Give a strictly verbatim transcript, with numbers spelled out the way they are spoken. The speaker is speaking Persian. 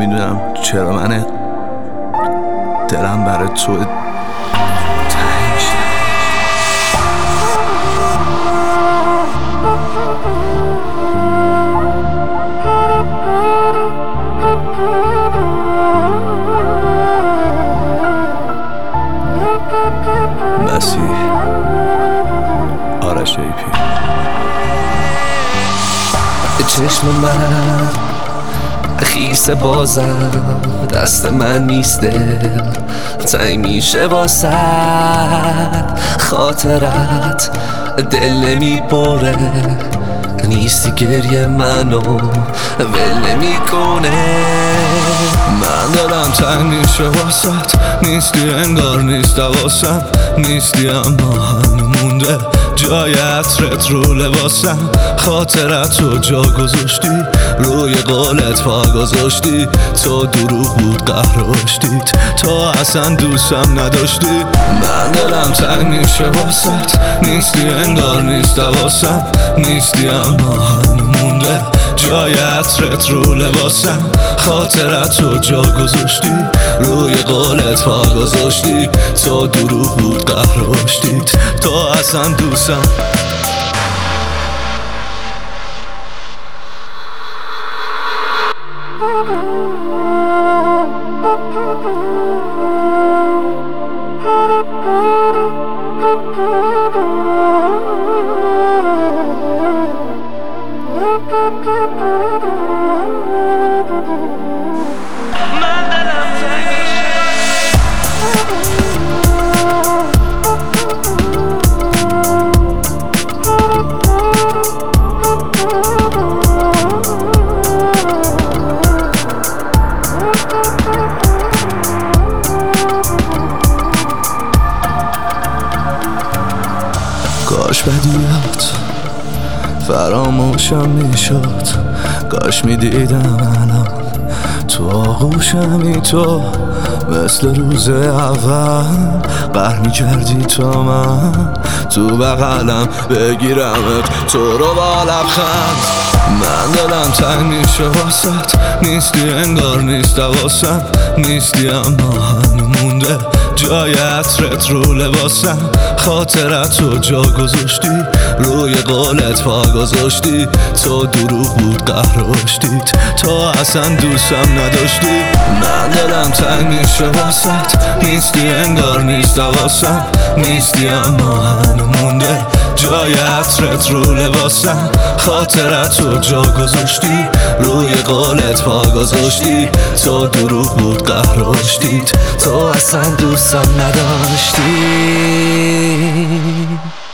نمیدونم چرا من دلم برای تو تنگ شد. مسیح آرش ای پی. چشم من خیس بازم، دست من نیست دل تنگ میشه واسد، خاطرت دل نمیبره، نیستی گریه منو ول نمیکنه. من دلم تنگ میشه واسد، نیستی انگار نیست واسم، نیستی اما هنو مونده جای عطرت رو لباسم، خاطرت رو جا گذاشتی، روی قولت پا گذاشتی، تو دروغ بود قهرشتید، تو اصلا دوستم نداشتی. من دلم تنگ میشه واسد، نیستی انگار نیست واسم، نیستی اما هنو مونده جای عطرت رو لباسم، خاطرت رو جا گذاشتی، روی قولت پا گذاشتی، تو دروغ بود قهرشتید، تو اصلا دوستم کاش بدیات فراموشم میشد، کاش میدیدم الان تو آغوشمی، تو مثل روز اول قهر میکردی تا من تو بغلم بگیرمت، تو رو با لبخند. من دلم تنگ میشه واسد، نیستی انگار نیست واسم، نیستی اما هنو مونده جای عطرت رو لباسم، خاطرت رو جا گذاشتی، روی قولت پا گذاشتی، تو دروغ بود قهرشتید، تو اصلا دوستم نداشتی. من دلم تنگ میشه واسد، نیستی انگار نیست واسم، نیستی اما هنو مونده جای عطرت رو لباسم، خاطرت رو جا گذاشتی، روی قولت پا گذاشتی، تو دروغ بود قهرشتید، تو اصلا دوستم نداشتی.